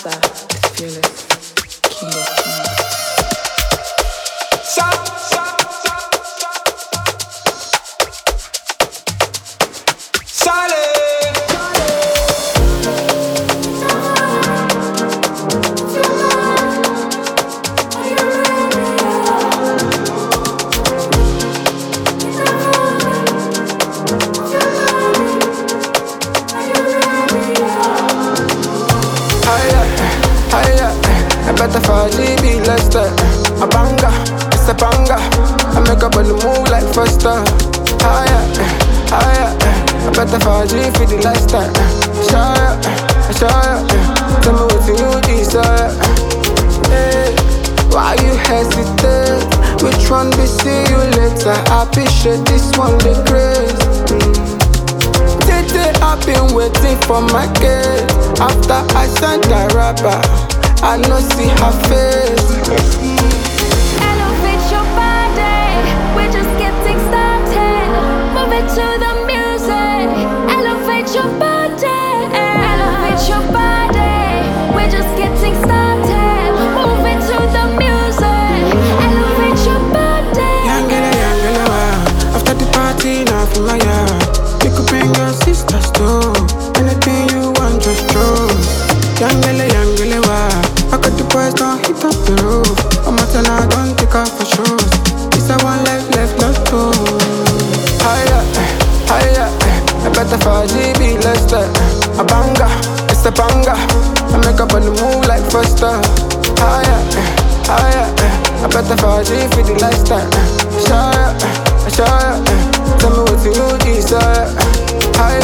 master is fearless, king of kings. Better for GB, let's start. A banger, it's a banger. I make up on the move like faster. Higher, higher. I better for G for the lifestyle. Show tell me what you desire. Hey, why you hesitate? Which one be see you later? I appreciate this one, the grace. I've been waiting for my kid. After I sent the rapper, I no see her face. Elevate your body, we're just getting started. Move it to the music. Elevate your body, elevate your body. We're just getting started. Move it to the music. Elevate your body. Young girl, wow. After the party, now for my yard. You could bring your sisters too. Anything you want, just choose. Young girl, wow. I got the boys don't hit up the roof. I'm out and I don't take off for shoes. It's a one life left, not two. Higher, higher. I better for GB, let's start. A banger, it's a banger. I make up on the move like faster. Higher, higher. I better for G for the lifestyle. Show ya. Tell me what you desire. Higher.